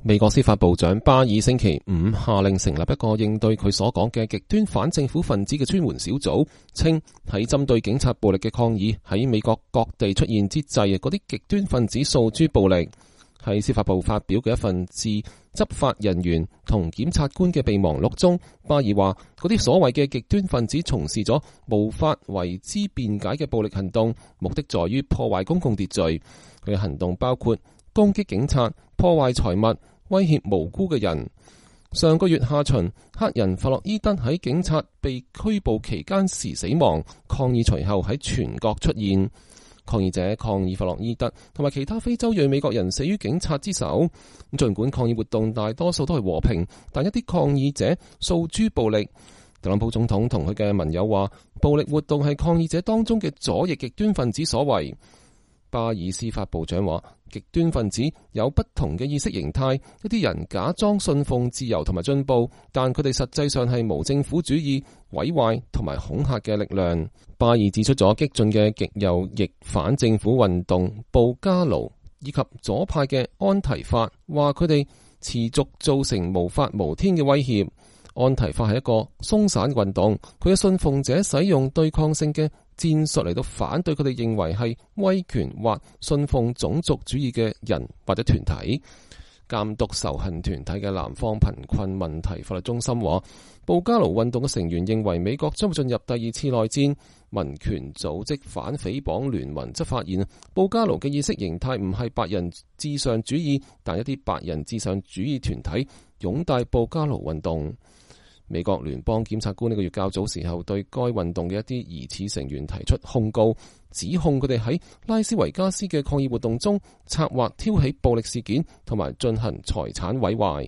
美國司法部長巴爾星期五下令成立一個應對佢所講嘅極端反政府分子嘅專門小組，稱喺針對警察暴力嘅抗議喺美國各地出現之際，嗰啲極端分子訴諸暴力。喺司法部發表嘅一份致執法人員同檢察官嘅備忘錄中，巴爾話嗰啲所謂嘅極端分子從事咗無法為之辯解嘅暴力行動，目的在於破壞公共秩序。佢嘅行動包括攻擊警察、破壞財物、威脅無辜嘅人。上個月下旬，黑人弗洛伊德喺警察被拘捕期間時死亡，抗議隨後喺全國出現。抗議者抗議弗洛伊德同埋其他非洲裔美國人死於警察之手。盡管抗議活動大多數都係和平，但一啲抗議者訴諸暴力。特朗普總統同佢嘅盟友話，暴力活動係抗議者當中嘅左翼極端分子所為。巴爾司法部長話，極端分子有不同嘅意識形態，一啲人假裝信奉自由同埋進步，但佢哋實際上係無政府主義、毀壞同埋恐嚇嘅力量。巴爾指出咗激進嘅極右翼反政府運動布加盧以及左派嘅安提法，話佢哋持續造成無法無天嘅威脅。安提法係一個鬆散運動，佢嘅信奉者使用對抗性嘅戰術嚟到反對佢哋認為係威權或信奉種族主義嘅人或者團體。監督仇恨團體嘅南方貧困問題法律中心話，布加盧運動嘅成員認為美國將會進入第二次內戰。民權組織反誹謗聯盟則發現，布加盧嘅意識形態唔係白人至上主義，但一啲白人至上主義團體擁戴布加盧運動。美國聯邦檢察官呢個月較早時候對該運動嘅一啲疑似成員提出控告，指控佢哋喺拉斯維加斯嘅抗議活動中策劃挑起暴力事件，同埋進行財產毀壞。